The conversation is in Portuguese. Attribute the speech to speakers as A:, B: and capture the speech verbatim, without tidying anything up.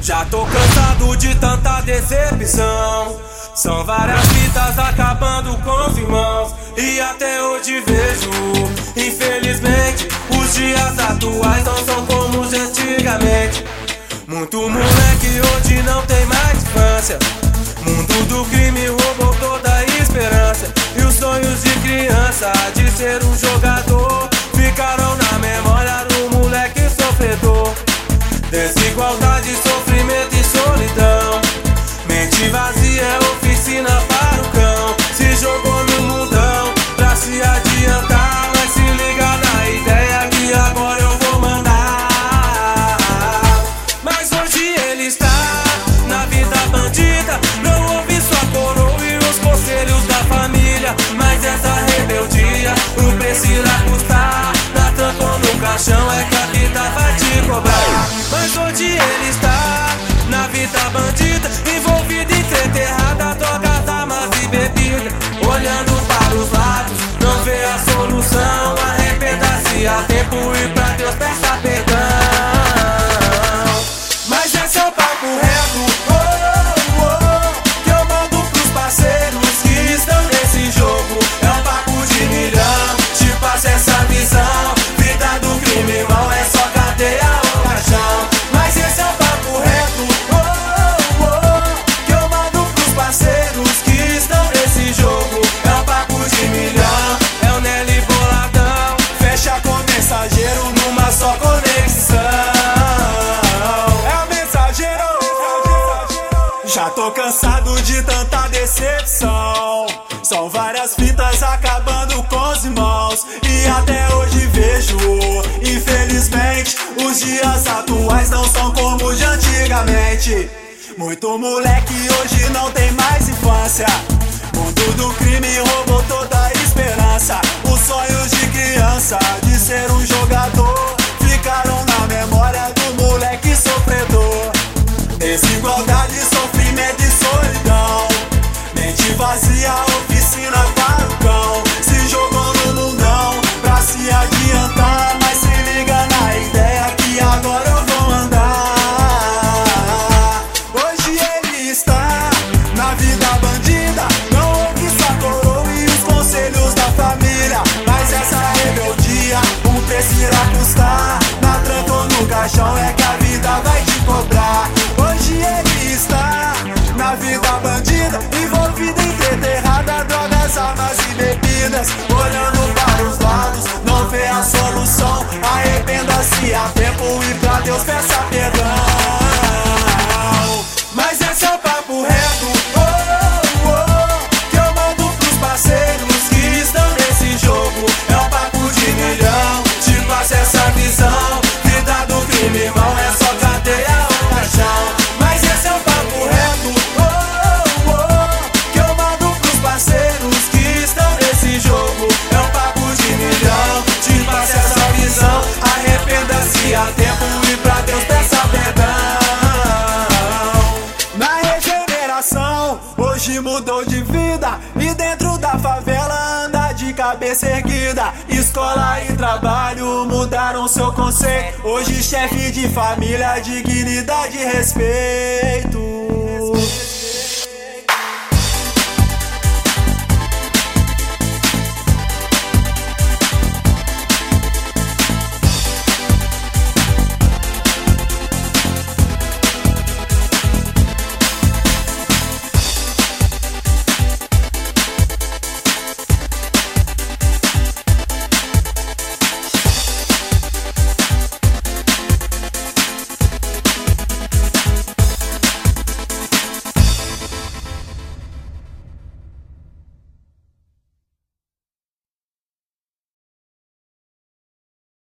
A: Já tô cansado de tanta decepção. São várias vidas acabando com os irmãos. E até hoje vejo, infelizmente, os dias atuais não são como os de antigamente. Muito moleque hoje não tem mais infância. Mundo do crime roubou toda a esperança. E os sonhos de criança de ser um jogador ficaram na memória do moleque sofredor. Desigualdade, sofrimento e solidão. Mente vazia é oficina para o cão. Se jogou no mundão pra se adiantar, mas se liga na ideia que agora eu vou mandar. Mas hoje ele está na vida bandida. Não ouve sua coroa e os conselhos da família. Mas essa rebeldia o preço irá custar. Dá tanto no caixão, é que a vida vai te cobrar. Mas hoje ele está na vida bandida, envolvido em treta errada, drogas, armas e bebida. Olhando para os lados, não vê a solução. Arrependa-se a tempo e pra Deus peça perdão. Mas esse é o papo reto, oh, oh, oh, que eu mando pros parceiros que estão nesse jogo. É um papo de milhão, te passa essa visão. Vida do crime, irmão, é só cadeia ou caixão. Mas esse é o papo reto, oh, oh, oh, que eu mando pros parceiros que estão nesse jogo. É um papo de milhão, é o Nelly boladão. Fecha com o mensageiro numa só conexão. É o mensageiro. Já tô cansado de tanta decepção. São várias fitas acabando com os irmãos. E até hoje vejo, infelizmente, os dias atuais não são como os de antigamente. Muito moleque hoje não tem mais infância. Mundo do crime roubou toda a esperança. Os sonhos de criança de ser um jogador ficaram na memória do moleque sofredor. Desigualdade, sofrimento e solidão. Mente vazia, oficina para o cão. Se jogou no mundão pra se adiantar, mas se liga na ideia que agora eu vou mandar. Hoje ele está na vida bandida. Não ouve sua coroa e os conselhos da família. Mas essa rebeldia um preço irá custar. Na tranca ou no caixão é que a vida vai te cobrar. Hoje ele está na vida bandida, envolvido em treta errada, drogas, armas e bebidas. Olhando para os lados, não vê a solução. Arrependa-se a tempo e pra Deus peça perdão. Mas esse é o papo reto, oh, oh, oh, que eu mando pros parceiros que estão nesse jogo. É um papo de milhão, te passa essa visão. Vida do crime, irmão, é só cadeia ou caixão. Mas esse é o papo reto, oh, oh, oh, que eu mando pros parceiros que estão nesse jogo. É um papo de milhão, te passa essa visão. Arrependa-se a tempo e pra Deus peça perdão. Na regeneração, hoje mudou de vida. E dentro da favela anda de cabeça erguida. Escola e trabalho mudaram seu conceito. Hoje chefe de família, dignidade e respeito.